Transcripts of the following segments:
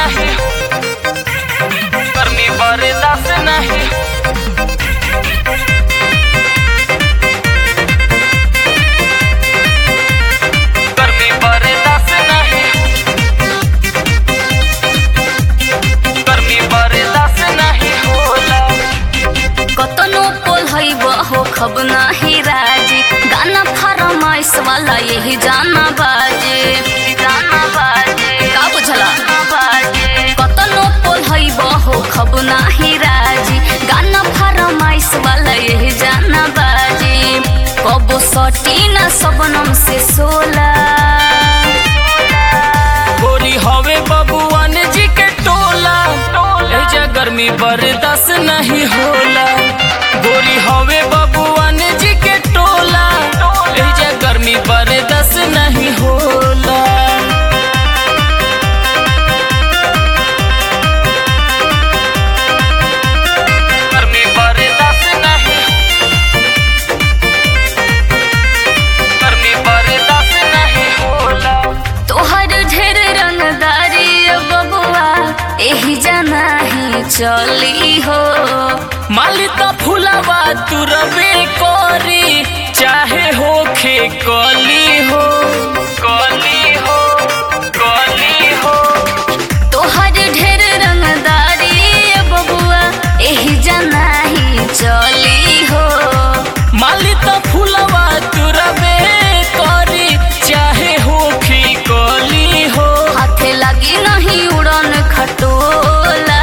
नहीं, गर्मी बर्दाश्त नहीं, गर्मी बर्दाश्त नहीं, गर्मी बर्दाश्त नहीं होला। कतनो पोल है बहो खब नाही राजी, गाना फरमाइश वाला यही जाना बाजे, गाना बाजे का बुझला बाजे। कतनो पोल है बहो खब नाही राजी, गाना फरमाइश वाला यही जाना बाजे। कबो सटी ना सबनम से सोला, गोरी हवे बबुआन जी के टोला, एजा गर्मी बर्दाश्त नहीं होला। गोरी हवे बबुआन जी के टोला, एजा गर्मी बर्दाश्त नहीं होला। गर्मी बर्दाश्त नहीं, गर्मी बर्दाश्त नहीं होला। तोहर ढेर रंगदारी बबुआ एही जाना ही चली हो। माली तो फुलावा तू रबे कोरी, चाहे होखे कली हो, कली हो, कली हो। तोहर ढेर रंगदारी बबुआ एही जाना ही चली हो। माली तो फुलावा तू रबे कोरी, चाहे होखे कली हो। हाथे लगी नहीं उड़न खटोला,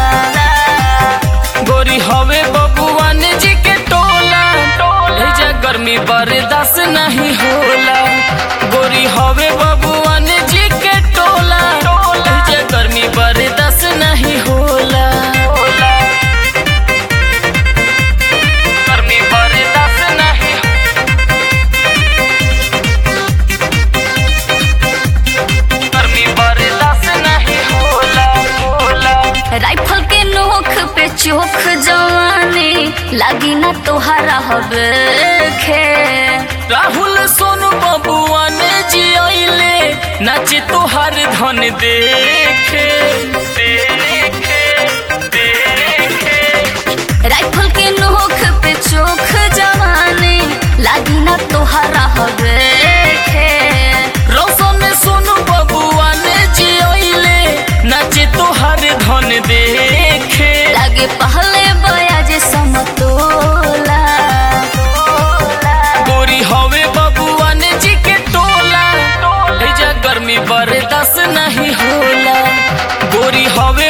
गोरी हवे बबुआन जी के टोला, एजा गर्मी बर्दाश्त नहीं होला। गोरी हवे बबुआन जी के टोला, एजा गर्मी बर्दाश्त नहीं होला। गर्मी बर्दाश्त नहीं, गर्मी बर्दाश्त नहीं होला, होला। राइफल के नोक पे चोख जवानी लगी ना तोहरा हवे खे। राहुल सोनू बबुआन जी आइले, नाचे तोहार धन देखे, देखे, देखे। राइफल के नोक पे चोख जवानी लगी ना तोहरा हवे खे। रोशन सोनू बबुआन जी आइले, नाचे तोहार धन देखे। लगे पहले बयाज समतोला, गोरी हवे बबुआन जी के टोला, एजा गर्मी बर्दाश्त नहीं होला। गोरी हवे